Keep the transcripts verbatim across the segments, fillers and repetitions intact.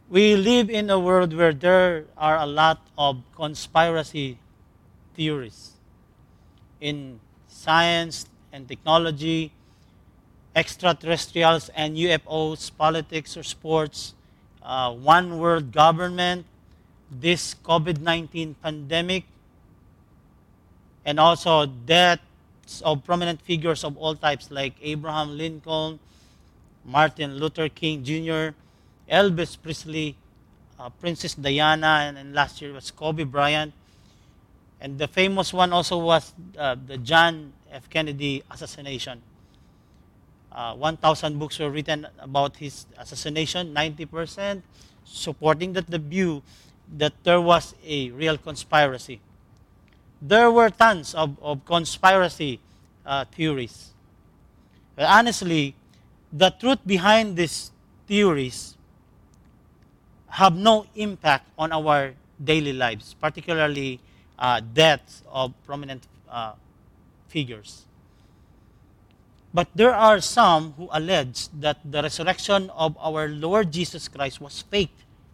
We live in a world where there are a lot of conspiracy theories in science and technology, extraterrestrials and U F Os, politics or sports, uh, one world government, this COVID nineteen pandemic, and also deaths of prominent figures of all types like Abraham Lincoln, Martin Luther King Junior, Elvis Presley, uh, Princess Diana, and, and last year was Kobe Bryant. And the famous one also was uh, the John F. Kennedy assassination. Uh, one thousand books were written about his assassination, ninety percent supporting that the view that there was a real conspiracy. There were tons of, of conspiracy uh, theories. But honestly, the truth behind these theories have no impact on our daily lives, particularly uh, deaths of prominent uh, figures. But there are some who allege that the resurrection of our Lord Jesus Christ was fake.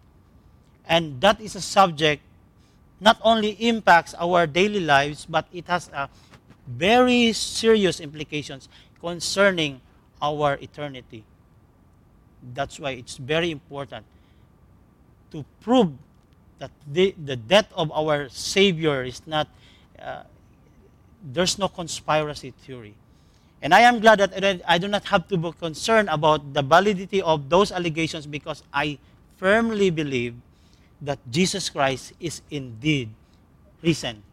And that is a subject not only impacts our daily lives, but it has a very serious implications concerning our eternity. That's why it's very important to prove that the, the death of our Savior is not, uh, there's no conspiracy theory. And I am glad that I do not have to be concerned about the validity of those allegations, because I firmly believe that Jesus Christ is indeed risen.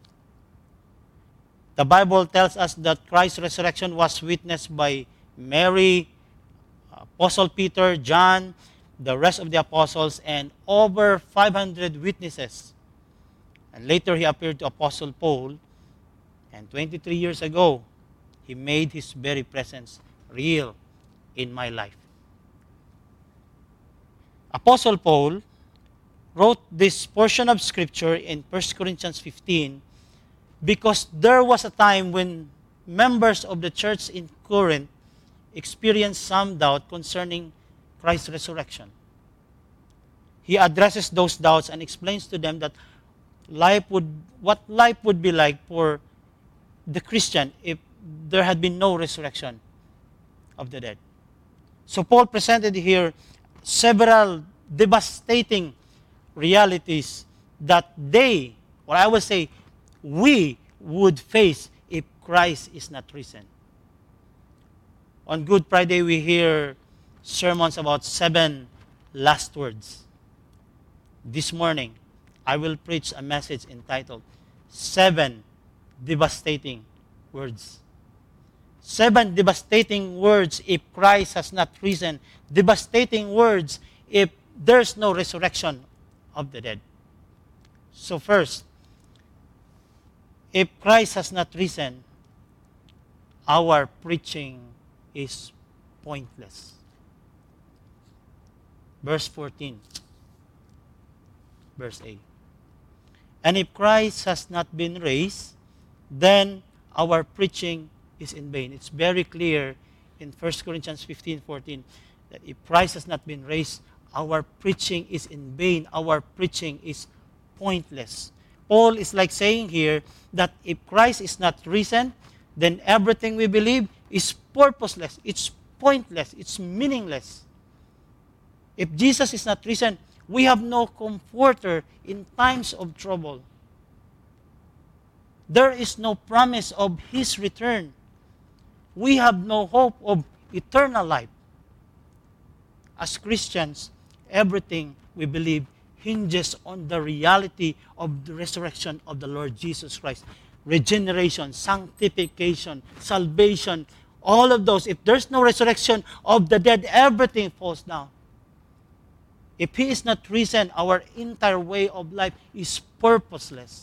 The Bible tells us that Christ's resurrection was witnessed by Mary, Apostle Peter, John, the rest of the apostles, and over five hundred witnesses. And later he appeared to Apostle Paul, and twenty-three years ago, he made his very presence real in my life. Apostle Paul wrote this portion of Scripture in First Corinthians fifteen because there was a time when members of the church in Corinth experienced some doubt concerning Christ's resurrection. He addresses those doubts and explains to them that life would, what life would be like for the Christian if there had been no resurrection of the dead. So Paul presented here several devastating realities that they, or I would say, we would face if Christ is not risen. On Good Friday, we hear sermons about seven last words. This morning, I will preach a message entitled Seven Devastating Words. Seven devastating words if Christ has not risen. Devastating words if there's no resurrection of the dead. So first, if Christ has not risen, our preaching is pointless. Verse fourteen, verse eight. And if Christ has not been raised, then our preaching is in vain. It's very clear in First Corinthians fifteen fourteen that if Christ has not been raised, our preaching is in vain. Our preaching is pointless. Paul is like saying here that if Christ is not risen, then everything we believe is purposeless. It's pointless. It's meaningless. If Jesus is not risen, we have no comforter in times of trouble. There is no promise of His return. We have no hope of eternal life. As Christians, everything we believe hinges on the reality of the resurrection of the Lord Jesus Christ. Regeneration, sanctification, salvation, all of those. If there's no resurrection of the dead, everything falls down. If He is not risen, our entire way of life is purposeless.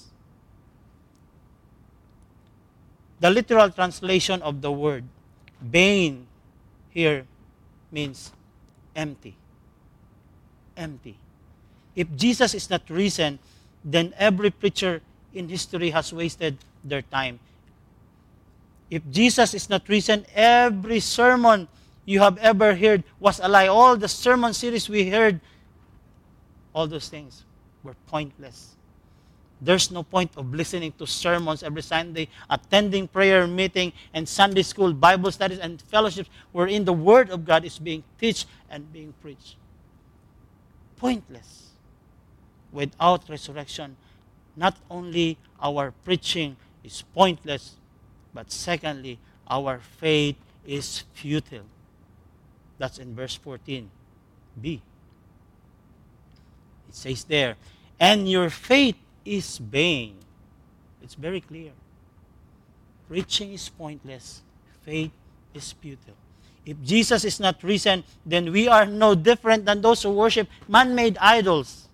The literal translation of the word vain here means empty. Empty. If Jesus is not risen, then every preacher in history has wasted their time. If Jesus is not risen, every sermon you have ever heard was a lie. All the sermon series we heard all those things were pointless. There's no point of listening to sermons every Sunday, attending prayer meeting and Sunday school, Bible studies and fellowships wherein the Word of God is being taught and being preached. Pointless. Without resurrection, not only our preaching is pointless, but secondly, our faith is futile. That's in verse fourteen b. It says there, and your faith is vain. It's very clear. Preaching is pointless. Faith is futile. If Jesus is not risen, then we are no different than those who worship man-made idols.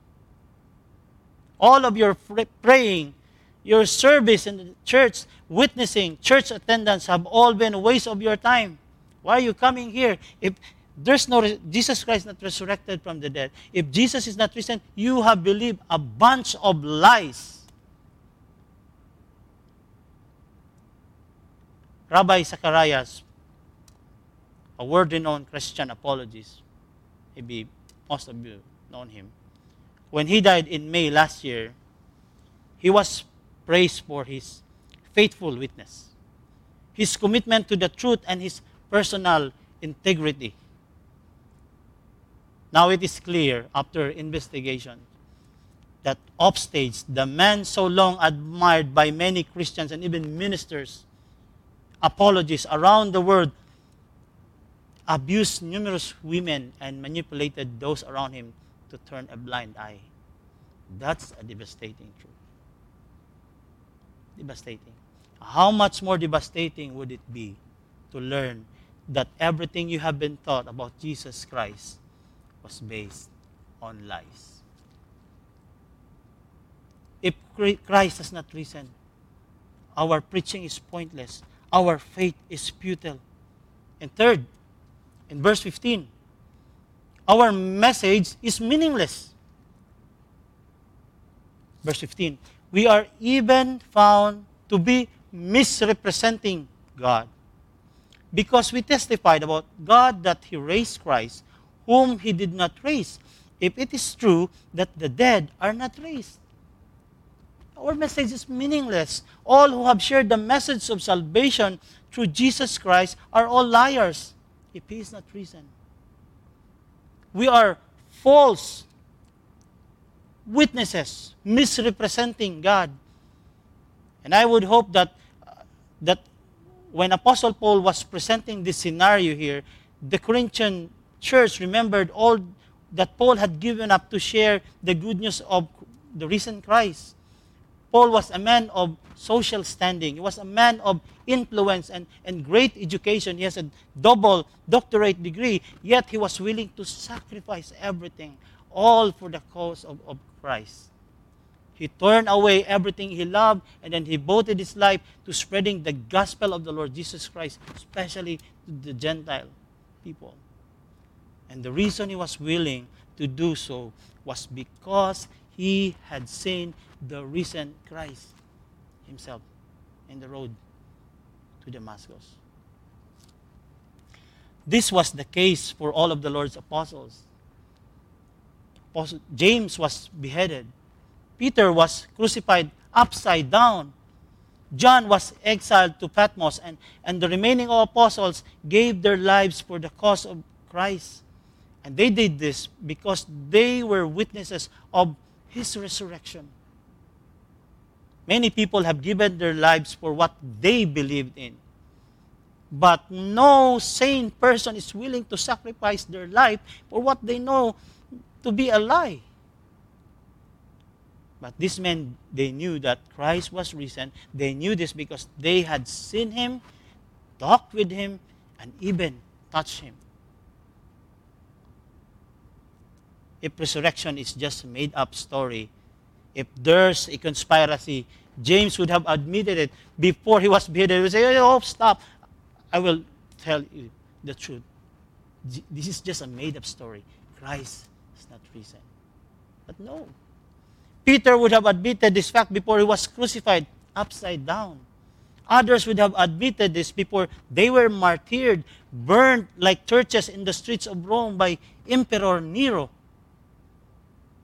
All of your praying, your service in the church, witnessing, church attendance have all been a waste of your time. Why are you coming here? If there's no, Jesus Christ not resurrected from the dead, if Jesus is not risen, you have believed a bunch of lies. Rabbi Zacharias, a world-renowned Christian apologist, maybe most of you know him, when he died in May last year, he was praised for his faithful witness, his commitment to the truth, and his personal integrity. Now it is clear, after investigation, that offstage, the man so long admired by many Christians and even ministers, apologists around the world, abused numerous women and manipulated those around him to turn a blind eye. That's a devastating truth. Devastating. How much more devastating would it be to learn that everything you have been taught about Jesus Christ was based on lies? If Christ has not risen, our preaching is pointless. Our faith is futile. And third, in verse fifteen, our message is meaningless. Verse fifteen, we are even found to be misrepresenting God, because we testified about God that He raised Christ, whom He did not raise, if it is true that the dead are not raised. Our message is meaningless. All who have shared the message of salvation through Jesus Christ are all liars, if He is not risen. We are false witnesses, misrepresenting God. And I would hope that, uh, that when Apostle Paul was presenting this scenario here, the Corinthian church remembered all that Paul had given up to share the good news of the risen Christ. Paul was a man of social standing. He was a man of influence and, and great education. He has a double doctorate degree, yet he was willing to sacrifice everything, all for the cause of, of Christ. He turned away everything he loved, and then he devoted his life to spreading the gospel of the Lord Jesus Christ, especially to the Gentile people. And the reason he was willing to do so was because he had seen the risen Christ himself in the road to Damascus. This was the case for all of the Lord's apostles. Apostle James was beheaded. Peter was crucified upside down. John was exiled to Patmos, and, and the remaining apostles gave their lives for the cause of Christ. And they did this because they were witnesses of His resurrection. Many people have given their lives for what they believed in. But no sane person is willing to sacrifice their life for what they know to be a lie. But these men, they knew that Christ was risen. They knew this because they had seen Him, talked with Him, and even touched Him. If resurrection is just a made-up story, if there's a conspiracy, James would have admitted it before he was beheaded. He would say, oh, stop. I will tell you the truth. This is just a made-up story. Christ is not risen. But no. Peter would have admitted this fact before he was crucified upside down. Others would have admitted this before they were martyred, burned like churches in the streets of Rome by Emperor Nero.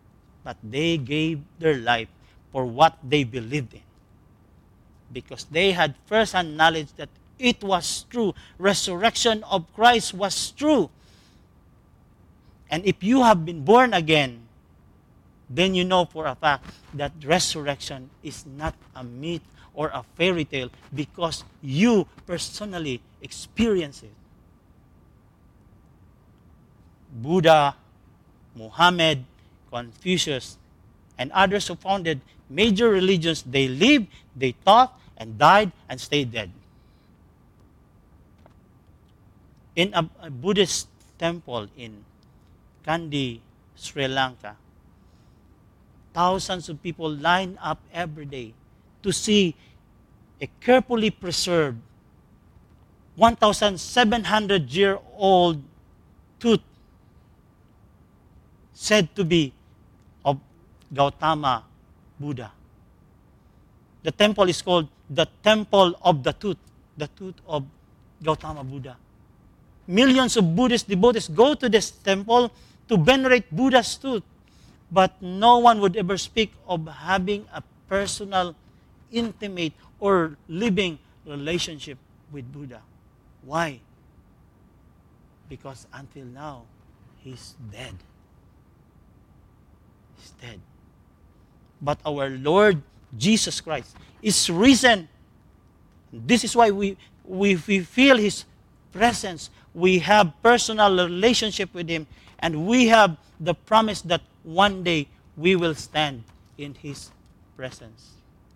but they gave their life for what they believed in. Because they had first-hand knowledge that it was true. Resurrection of Christ was true. And if you have been born again, then you know for a fact that resurrection is not a myth or a fairy tale because you personally experience it. Buddha, Muhammad, Confucius, and others who founded major religions, they lived, they taught, and died, and stayed dead. In a, a Buddhist temple in Kandy, Sri Lanka, thousands of people line up every day to see a carefully preserved one thousand seven hundred year old tooth said to be of Gautama Buddha. The temple is called the Temple of the Tooth, the tooth of Gautama Buddha. Millions of Buddhist devotees go to this temple to venerate Buddha's tooth, but no one would ever speak of having a personal, intimate, or living relationship with Buddha. Why? Because until now, he's dead. He's dead. But our Lord Jesus Christ is risen. This is why we, we, we feel his presence. We have personal relationship with him, and we have the promise that one day we will stand in his presence.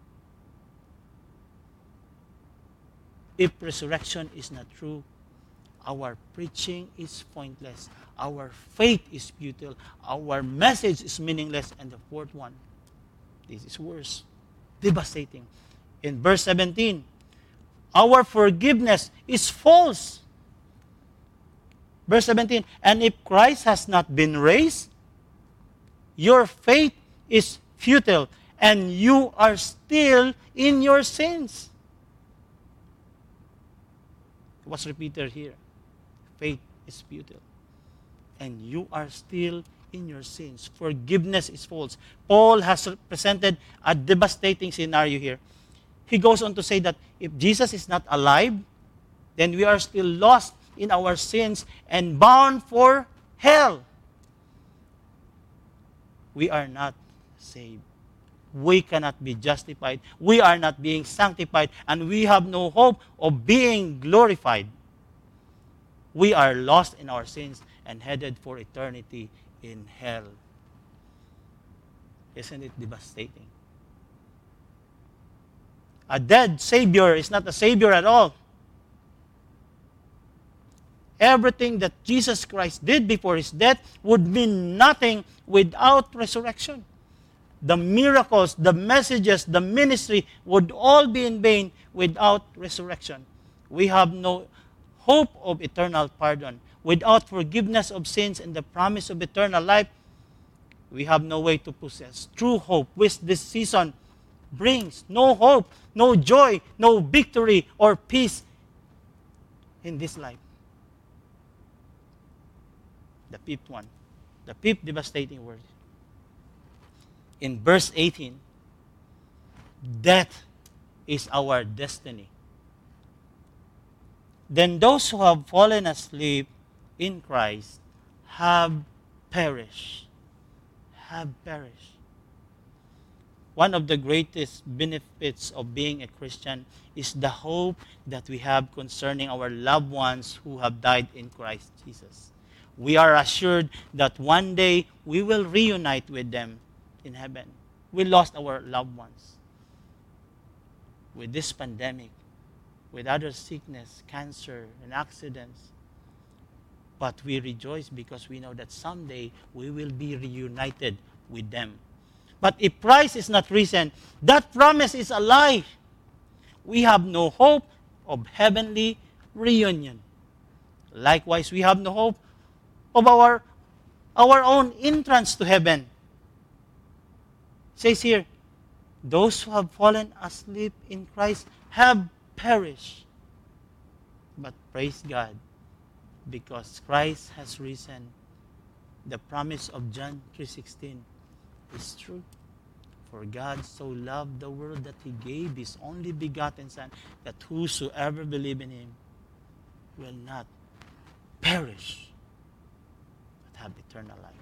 If resurrection is not true, our preaching is pointless. Our faith is futile. Our message is meaningless. And the fourth one, this is worse, devastating. In verse seventeen, our forgiveness is false. Verse seventeen, and if Christ has not been raised, your faith is futile, and you are still in your sins. What's repeated here? Faith is futile, and you are still in your sins. Forgiveness is false. Paul has presented a devastating scenario here. He goes on to say that if Jesus is not alive, then we are still lost in our sins and bound for hell. We are not saved. We cannot be justified. We are not being sanctified, and we have no hope of being glorified. We are lost in our sins and headed for eternity in hell. Isn't it devastating? A dead Savior is not a Savior at all. Everything that Jesus Christ did before his death would mean nothing without resurrection. The miracles, the messages, the ministry would all be in vain without resurrection. We have no hope of eternal pardon. Without forgiveness of sins and the promise of eternal life, we have no way to possess true hope, which this season brings. No hope, no joy, no victory or peace in this life. The fifth one, the fifth devastating word. In verse eighteen, death is our destiny. Then those who have fallen asleep in Christ have perished. Have perished. One of the greatest benefits of being a Christian is the hope that we have concerning our loved ones who have died in Christ Jesus. We are assured that one day we will reunite with them in heaven. We lost our loved ones with this pandemic, with other sickness, cancer, and accidents. But we rejoice because we know that someday we will be reunited with them. But if Christ is not risen, that promise is a lie. We have no hope of heavenly reunion. Likewise, we have no hope of our, our own entrance to heaven. It says here, those who have fallen asleep in Christ have perished. But praise God, because Christ has risen, the promise of John three sixteen, is true. For God so loved the world that he gave his only begotten Son, that whosoever believe in him will not perish, but have eternal life.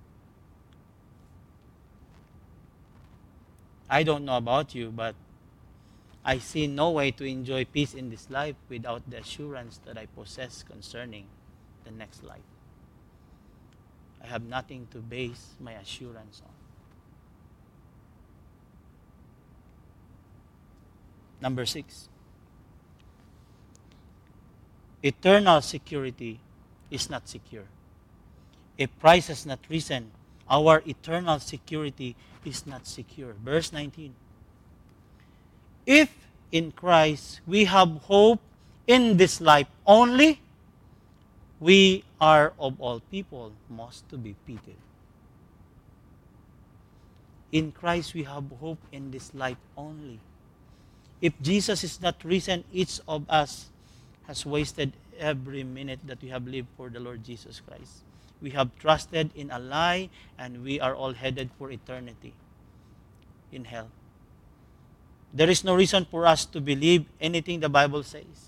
I don't know about you, but I see no way to enjoy peace in this life without the assurance that I possess concerning the next life. I have nothing to base my assurance on. Number six, eternal security is not secure. If Christ has not risen, our eternal security is not secure. Verse nineteen. If in Christ we have hope in this life only, we are of all people most to be pitied. In Christ we have hope in this life only. If Jesus is not risen, each of us has wasted every minute that we have lived for the Lord Jesus Christ. We have trusted in a lie, and we are all headed for eternity in hell. There is no reason for us to believe anything the Bible says.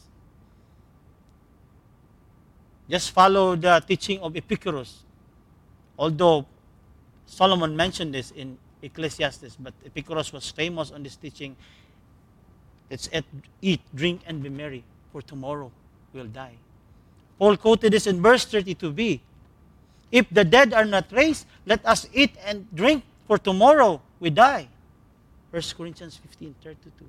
Just follow the teaching of Epicurus. Although Solomon mentioned this in Ecclesiastes, but Epicurus was famous on this teaching. Let's eat, drink, and be merry, for tomorrow we'll die. Paul quoted this in verse thirty-two b. If the dead are not raised, let us eat and drink, for tomorrow we die. First Corinthians fifteen thirty-two.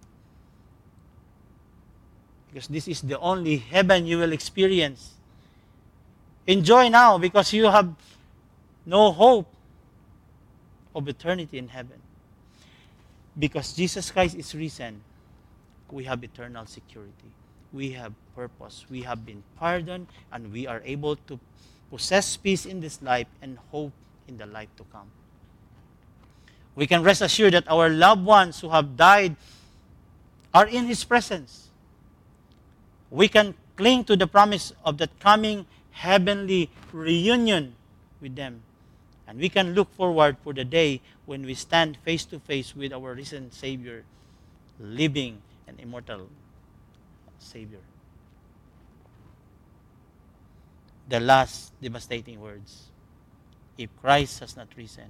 Because this is the only heaven you will experience. Enjoy now, because you have no hope of eternity in heaven. Because Jesus Christ is risen, we have eternal security. We have purpose. We have been pardoned, and we are able to possess peace in this life and hope in the life to come. We can rest assured that our loved ones who have died are in His presence. We can cling to the promise of that coming heavenly reunion with them. And we can look forward for the day when we stand face to face with our risen Savior, living and immortal Savior. The last devastating words. If Christ has not risen,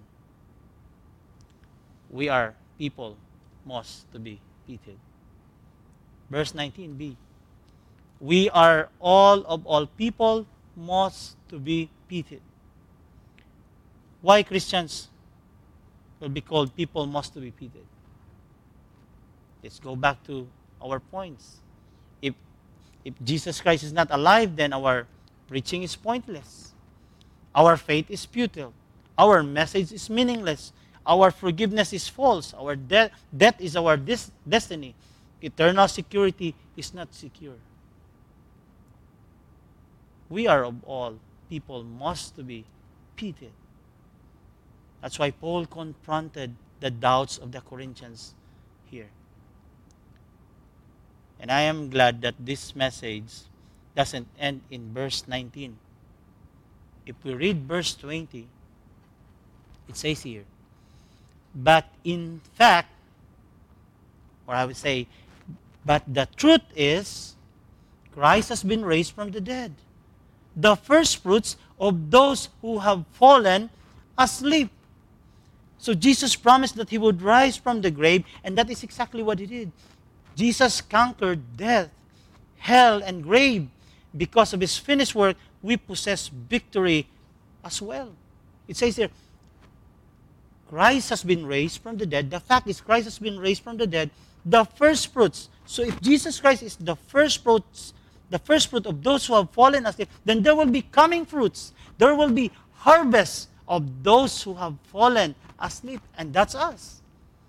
we are people most to be pitied. Verse nineteen b. We are all of all people most to be pitied. Why Christians will be called people most to be pitied? Let's go back to our points. If, if Jesus Christ is not alive, then our preaching is pointless. Our faith is futile. Our message is meaningless. Our forgiveness is false. Our de- death is our dis- destiny. Eternal security is not secure. We are of all people most to be pitied. That's why Paul confronted the doubts of the Corinthians here. And I am glad that this message doesn't end in verse nineteen. If we read verse twenty, it says here, but in fact, or I would say, but the truth is, Christ has been raised from the dead, the first fruits of those who have fallen asleep. So Jesus promised that He would rise from the grave, and that is exactly what He did. Jesus conquered death, hell, and grave. Because of His finished work, we possess victory as well. It says here, Christ has been raised from the dead. The fact is, Christ has been raised from the dead, the first fruits. So if Jesus Christ is the first fruits, the first fruit of those who have fallen asleep, then there will be coming fruits. There will be harvest of those who have fallen asleep, and that's us.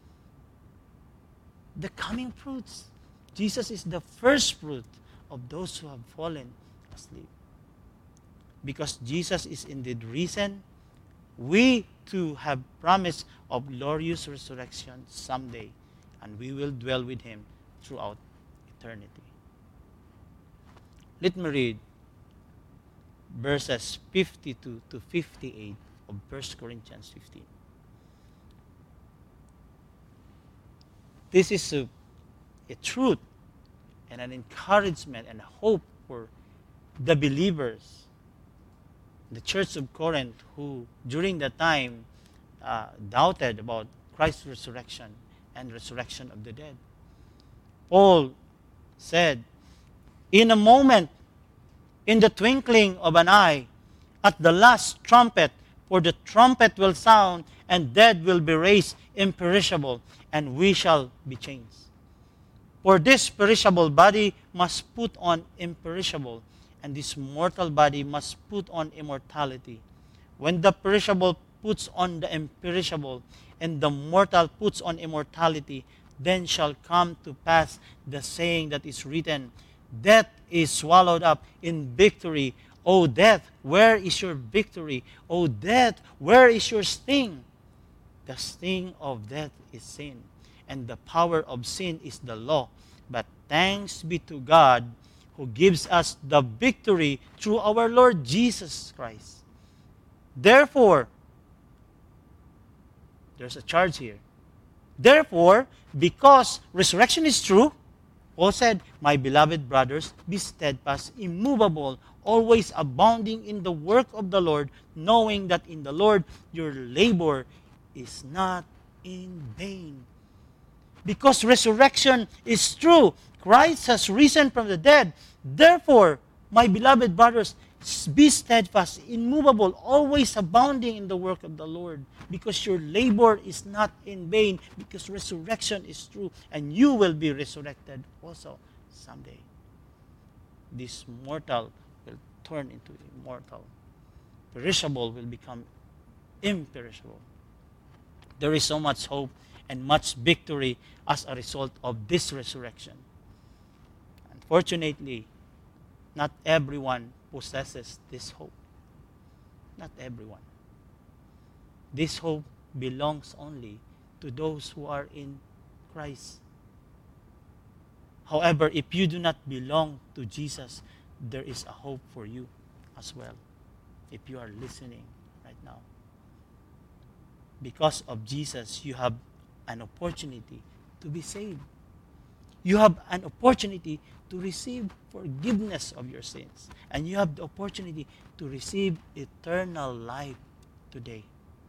The coming fruits. Jesus is the first fruit of those who have fallen asleep. Because Jesus is indeed risen, we too have promise of glorious resurrection someday, and we will dwell with Him throughout eternity. Let me read verses fifty-two to fifty-eight of First Corinthians fifteen. This is a, a truth and an encouragement and hope for the believers, the church of Corinth, who during that time uh, doubted about Christ's resurrection and resurrection of the dead. Paul said, in a moment, in the twinkling of an eye, at the last trumpet, for the trumpet will sound, and dead will be raised imperishable, and we shall be changed. For this perishable body must put on imperishable, and this mortal body must put on immortality. When the perishable puts on the imperishable, and the mortal puts on immortality, then shall come to pass the saying that is written, death is swallowed up in victory. O death, where is your victory? O death, where is your sting? The sting of death is sin, and the power of sin is the law. But thanks be to God who gives us the victory through our Lord Jesus Christ. Therefore, there's a charge here. Therefore, because resurrection is true, Paul said, my beloved brothers, be steadfast, immovable, always abounding in the work of the Lord, knowing that in the Lord your labor is not in vain. Because resurrection is true, Christ has risen from the dead. Therefore, my beloved brothers, be steadfast, immovable, always abounding in the work of the Lord, because your labor is not in vain, because resurrection is true, and you will be resurrected also someday. This mortal will turn into immortal. Perishable will become imperishable. There is so much hope and much victory as a result of this resurrection. Unfortunately, not everyone possesses this hope. Not everyone. This hope belongs only to those who are in Christ. However, if you do not belong to Jesus, there is a hope for you as well, if you are listening right now. Because of Jesus, you have an opportunity to be saved. You have an opportunity to receive forgiveness of your sins. And you have the opportunity to receive eternal life today.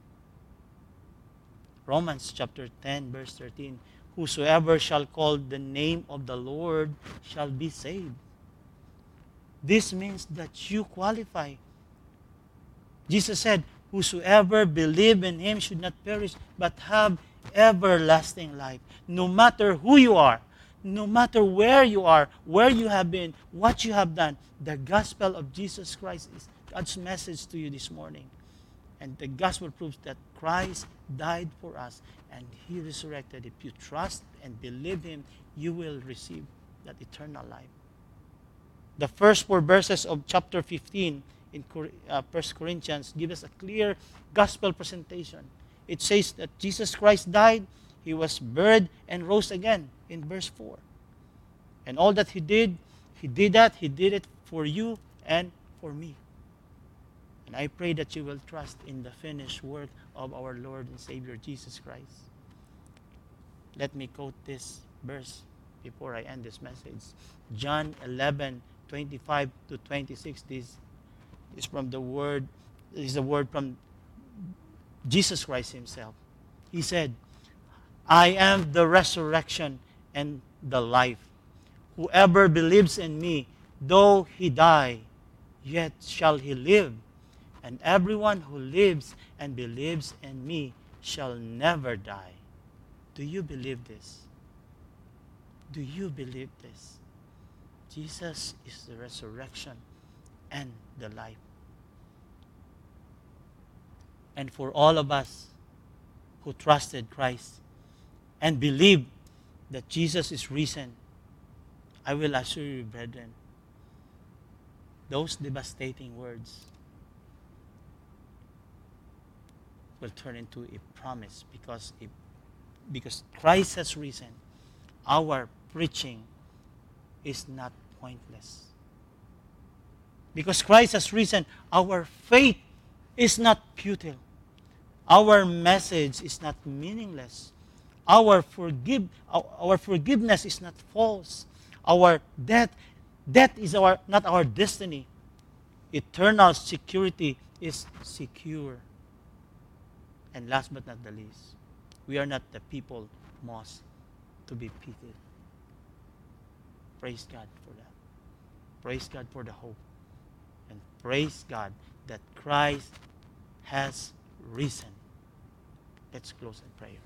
Romans chapter ten, verse thirteen, whosoever shall call the name of the Lord shall be saved. This means that you qualify. Jesus said, whosoever believe in him should not perish, but have everlasting life. No matter who you are, no matter where you are, where you have been, what you have done, the gospel of Jesus Christ is God's message to you this morning. And the gospel proves that Christ died for us and he resurrected. If you trust and believe him, you will receive that eternal life. The first four verses of chapter fifteen in uh, First Corinthians give us a clear gospel presentation. It says that Jesus Christ died, he was buried, and rose again in verse four. And all that he did, he did that, he did it for you and for me. And I pray that you will trust in the finished work of our Lord and Savior Jesus Christ. Let me quote this verse before I end this message. John eleven, twenty-five to twenty-six. This is from the word, this is a word from Jesus Christ himself. He said, I am the resurrection and the life. Whoever believes in me, though he die, yet shall he live. And everyone who lives and believes in me shall never die. Do you believe this? Do you believe this? Jesus is the resurrection and the life. And for all of us who trusted Christ and believe that Jesus is risen, I will assure you, brethren, those devastating words will turn into a promise, because if, because Christ has risen, our preaching is not pointless. Because Christ has risen, our faith is not futile. Our message is not meaningless. our forgive our, our forgiveness is not false. Our death death is our not our destiny. Eternal security is secure. And last but not the least, we are not the people most to be pitied. Praise God for that. Praise God for the hope. And praise God that Christ has risen. Let's close in prayer.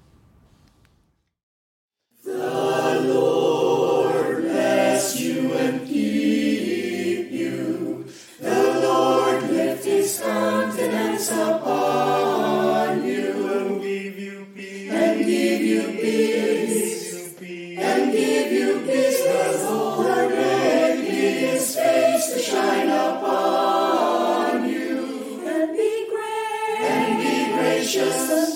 The Lord bless you and keep you. The Lord lift his countenance upon you and give you peace. And give you peace. And give you peace. The Lord make his face to shine upon you. And be great. And be gracious.